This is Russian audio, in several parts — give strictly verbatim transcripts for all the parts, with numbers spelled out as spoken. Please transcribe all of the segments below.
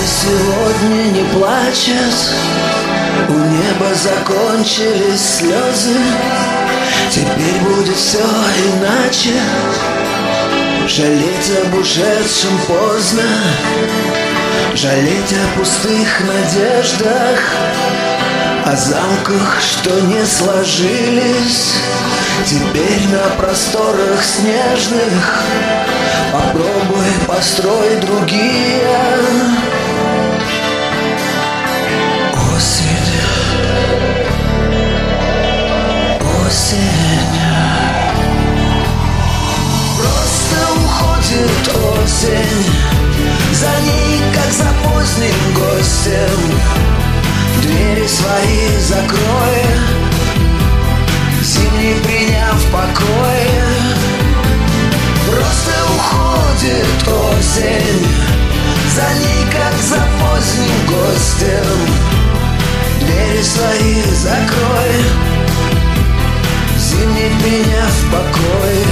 сегодня не плачет, у неба закончились слезы. Теперь будет все иначе. Жалеть об ушедшем поздно, жалеть о пустых надеждах, о замках, что не сложились. Теперь на просторах снежных попробуй построй другие. Осень, осень, просто уходит осень, за ней, как за поздним гостем. Двери свои закрой, зимний приняв покой. Просто уходит осень, за ней, как за поздним гостем. Двери свои закрой, зимний приняв покой.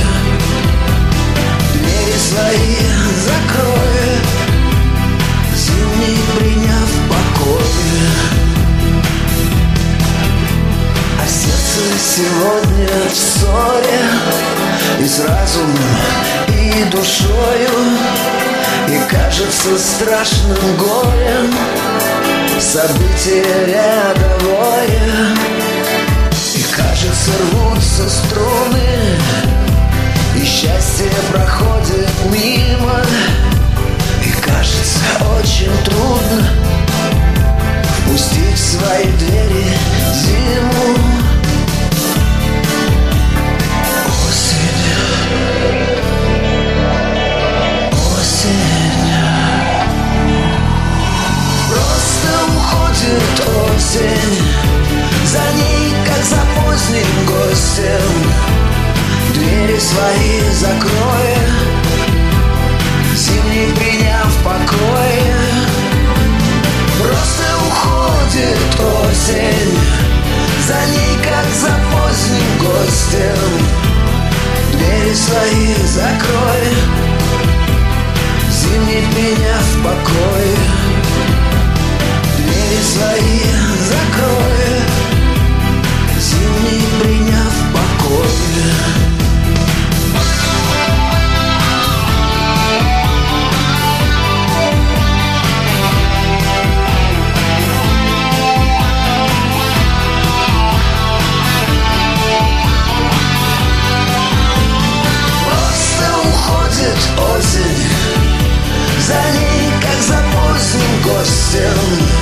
Двери свои закрой, зимний приняв покой. А сердце сегодня в ссоре и с разумом, и душою, и кажется страшным горем событие рядовое. И кажется рвутся струны, и счастье проходит мимо. И кажется очень трудно впустить в свои двери зиму. Осень, осень, просто уходит осень, за ней, как за поздним гостем. Двери свои закрой, зимний приняв покой. Просто уходит осень, за ней, как за поздним гостем. Двери свои закрой, зимний приняв покой. Двери свои закрой, зимний приняв покой. Осень, за ней, как за поздним гостем.